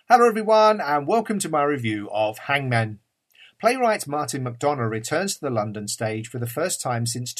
Hello everyone and welcome to my review of Hangmen. Playwright Martin McDonagh returns to the London stage for the first time since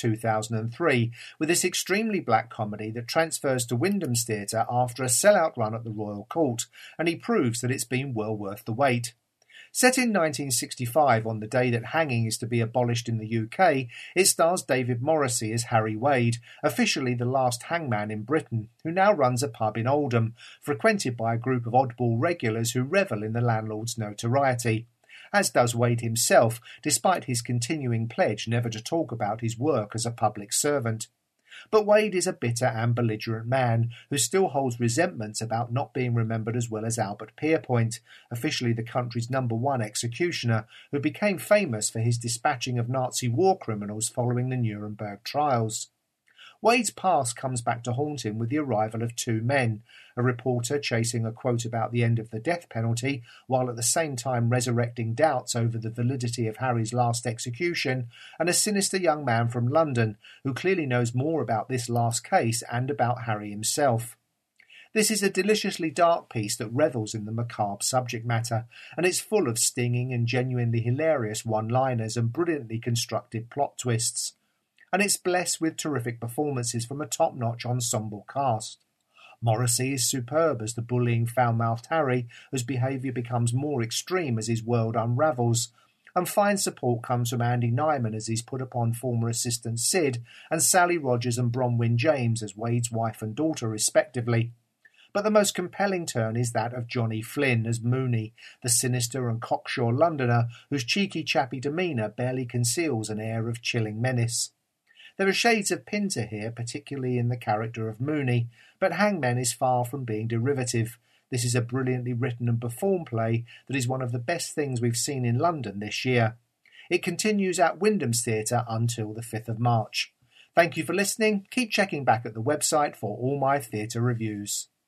2003 with this extremely black comedy that transfers to Wyndham's Theatre after a sellout run at the Royal Court, and he proves that it's been well worth the wait. Set in 1965 on the day that hanging is to be abolished in the UK, it stars David Morrissey as Harry Wade, officially the last hangman in Britain, who now runs a pub in Oldham, frequented by a group of oddball regulars who revel in the landlord's notoriety. As does Wade himself, despite his continuing pledge never to talk about his work as a public servant. But Wade is a bitter and belligerent man who still holds resentments about not being remembered as well as Albert Pierpoint, officially the country's #1 executioner, who became famous for his dispatching of Nazi war criminals following the Nuremberg trials. Wade's past comes back to haunt him with the arrival of two men, a reporter chasing a quote about the end of the death penalty, while at the same time resurrecting doubts over the validity of Harry's last execution, and a sinister young man from London, who clearly knows more about this last case and about Harry himself. This is a deliciously dark piece that revels in the macabre subject matter, and it's full of stinging and genuinely hilarious one-liners and brilliantly constructed plot twists. And it's blessed with terrific performances from a top-notch ensemble cast. Morrissey is superb as the bullying, foul-mouthed Harry, whose behaviour becomes more extreme as his world unravels, and fine support comes from Andy Nyman as he's put upon former assistant Sid, and Sally Rogers and Bronwyn James as Wade's wife and daughter respectively. But the most compelling turn is that of Johnny Flynn as Mooney, the sinister and cocksure Londoner whose cheeky chappy demeanour barely conceals an air of chilling menace. There are shades of Pinter here, particularly in the character of Mooney, but Hangmen is far from being derivative. This is a brilliantly written and performed play that is one of the best things we've seen in London this year. It continues at Wyndham's Theatre until the 5th of March. Thank you for listening. Keep checking back at the website for all my theatre reviews.